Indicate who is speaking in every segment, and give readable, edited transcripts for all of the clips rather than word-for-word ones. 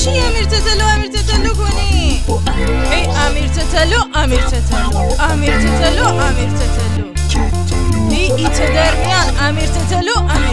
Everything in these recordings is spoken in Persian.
Speaker 1: چی امیر تتلو کنی؟ ای امیر تتلو ای ایت در میان امیر تتلو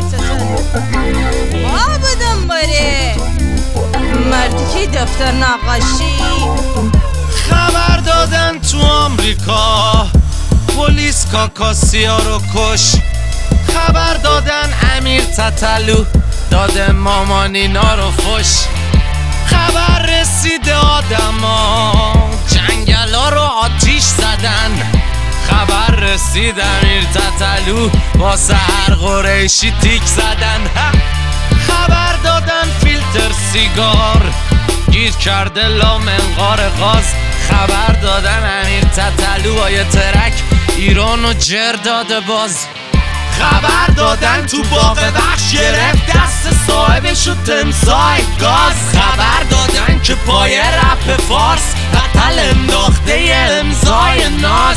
Speaker 1: بدم باره مردی که دفتر نقاشی
Speaker 2: خبر دادن تو آمریکا پلیس کاکاسیا رو کش. خبر دادن امیر تتلو داده مامانینا رو فش. خبر رسیده آدما جنگلا رو آتیش زدن. خبر رسید امیر تتلو واسه هر قریشی تیک زدن. خبر دادن فیلتر سیگار گیر کرده لا منقار غاز. خبر دادن امیر تتلو با یه ترک ایرانو جر داده باز. خبر دادن تو باغ بخش گرفت دست صاحبشو تمساح گاز. خبر دادن که پای رپ فارس قتل انداخته امضای ناز.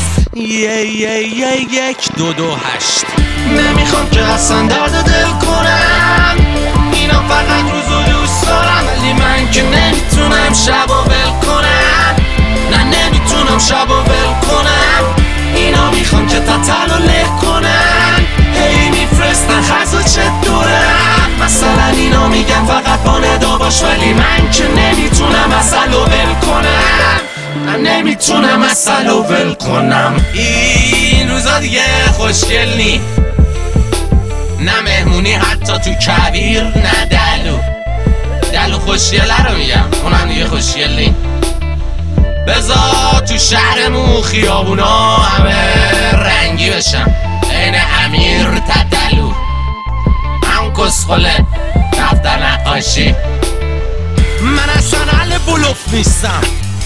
Speaker 2: 1-2-2-8 نمیخوام که اصلا درد دل کنم. اینا فقط روزو دوست دارم ولی من که نمیتونم شب و ول کنم. نه نمیتونم شب و ول کنم. اینا میخوام که تتلو له کنم. هی میفرستن خزو چطورم. مثلا اینا میگن فقط با ندا باش ولی من که نمیتونم اصلو ول کنم. من نمیتونم اصلو ول کنم. این روزا دیگه خوشگل نی، نه مهمونی حتی تو کویر، نه دلو خوشگله رو میگم اونم دیگه خوشگل نی. بذار تو شهرمون خیابونا همه رنگی بشم عین امیر تتلو. هم کسخله دفتر نقاشی. من اصلا اهل بلوف نیستم،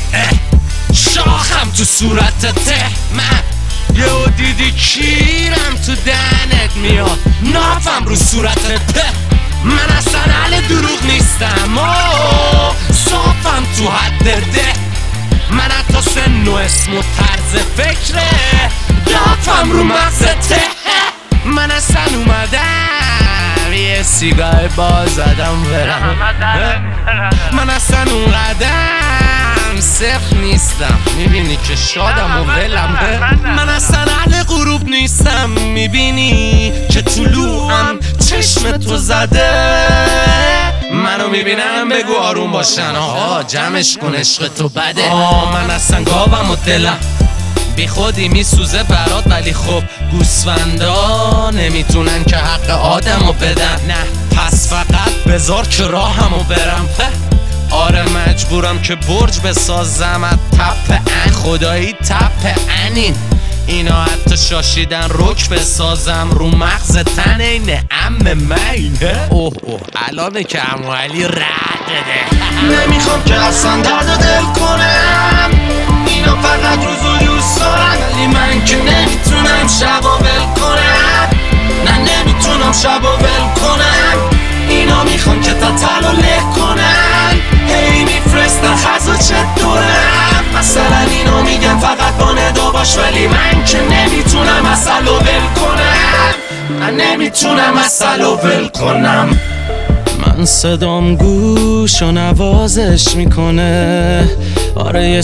Speaker 2: شاخم تو صورتته. من یهو دیدی کیرم تو دهنت میاد نافم رو صورتته. من اصلا اهل دروغ نیستم صافم تو حد ده. من حتی سن و اسم و طرز فکره دافم رو مغزته. من اصلا اومدم یه سیگار باز زدم برم. من اصلا اونقدم صفر نیستم میبینی که شادم و ولم. من اصلا اهل غروب نیستم میبینی که طلوعم چشم تو زده. منو میبینم بگو آروم باشن آها جمعش کن عشق تو بده. من اصلا گاوم و دلم بی خودی میسوزه برات ولی خب گوسفندا نمیتونن که حق آدمو بدن. نه پس فقط بذار که راهمو برم. آره مجبورم که برج بسازم از تپ ان. خدایی تپ انین اینا حتی شاشیدن رک بسازم رو مغز تن این ام من. اوه الانه که عمو علی رد ده. نمیخوام که اصلا درد دل کنم. اینا فقط روزو دوست دارن ولی من که نمیتونم شب و ول کنم. نه نمیتونم شب و ول کنم. اینا میخوام که تتلو له کنن. هی میفرستن خزو چطورم. مثلا اینا میگن فقط با ندا باش ولی من که نمیتونم اصلو ول کنم. من نمیتونم اصلو ول کنم. من صدام گوش و نوازش میکنه. آره یه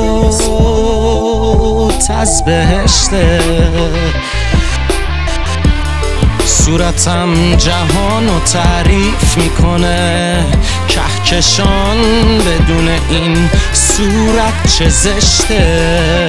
Speaker 2: صوت از بهشته. صورتم جهانو تعریف میکنه. کهکشان بدون این صورت چه زشته.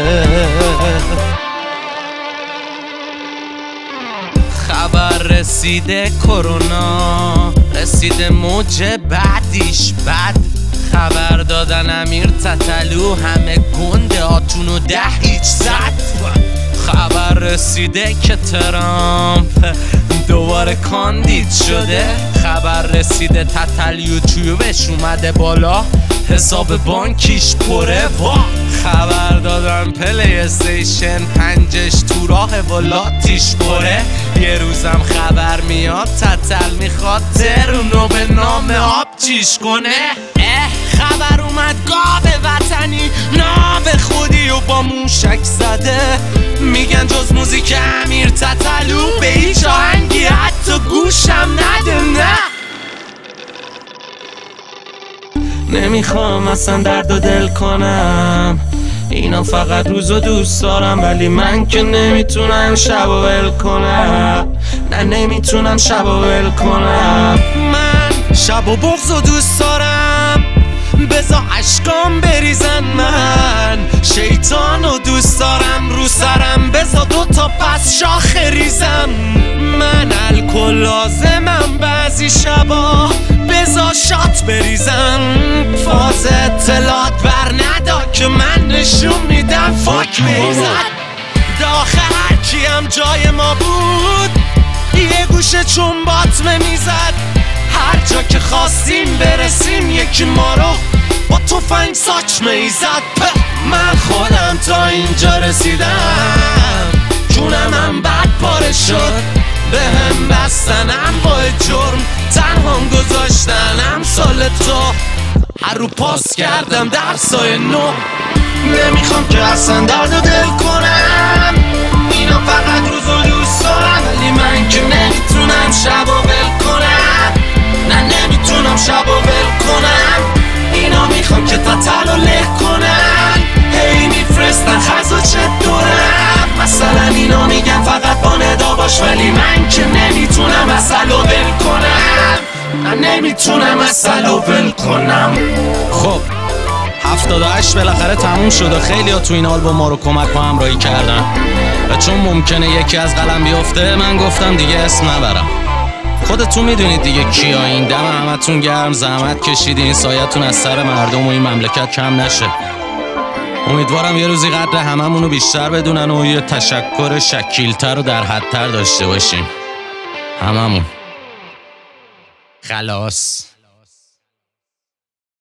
Speaker 2: خبر رسیده کرونا رسیده موج بعدیش بد. خبر دادن امیر تتلو همه گنده آتونو 10 زد. خبر رسیده که ترامپ دوباره کاندید شده. خبر رسیده تتل یوتیوبش اومده بالا حساب بانکیش پره. خبر دادن پلی استیشن 5 تو راه ولاتیش پره. یه روزم خبر میاد تتل میخواد ترونو به نام آب چیش کنه. خبر اومد گاو وطنی ناب خودی و با موشک زده. میگن جز موزیک امیر تتلو به هیچ آهنگی حتی گوشم نده. نمیخوام اصلا درد و دل کنم، اینا فقط روزو دوست دارم، ولی من که نمیتونم شب و ول کنم. نه نمیتونم شب و ول کنم. من شب و بغضو دوست دارم، بزا عشقام بریزن. من شیطانو دوست دارم، رو سرم بزا 2 تا پس شاخ ریزم. من الکل لازمم بعضی شبا، بزا شات بریزم. فاز اطلاعات بر ندا که من نشون میدم فاک میزد. داخل هر کیم جای ما بود، یه گوشه چون باطمه میزد. هر جا که خواستیم برسیم یکی ما رو با تفنگ ساچمه ایزد. من خودم تا اینجا رسیدم، جونم بد پاره شد. به هم بستنم با جرم، تنهام گذاشتنم سال تو. هر رو پاس کردم درسای نو. نمیخوام که اصلا درد و دل کنم، اینا فقط روزو دوست دارم، ولی من که نمیتونم شب و ول کنم. نه نمیتونم شب و ول کنم. اینا میخوام که تا تل و له کنم، هی میفرستن خز و چطورم. مثلا اینا میگن فقط با ندا باش، ولی من که نمیتونم اصل و ول کنم. نه نمیتونم اصل و ول کنم. خب 78 بالاخره تموم شد و خیلی ها تو این آلبوم ما رو کمک و همراهی کردن، و چون ممکنه یکی از قلم بیفته من گفتم دیگه اسم نبرم. خودتون میدونید دیگه کیا. این دم همتون گرم، زحمت کشیدین، سایتون از سر مردم و این مملکت کم نشه. امیدوارم یه روزی قدر هممونو بیشتر بدونن و یه تشکر شکیلتر و در حدتر داشته باشیم هممون. خلاص.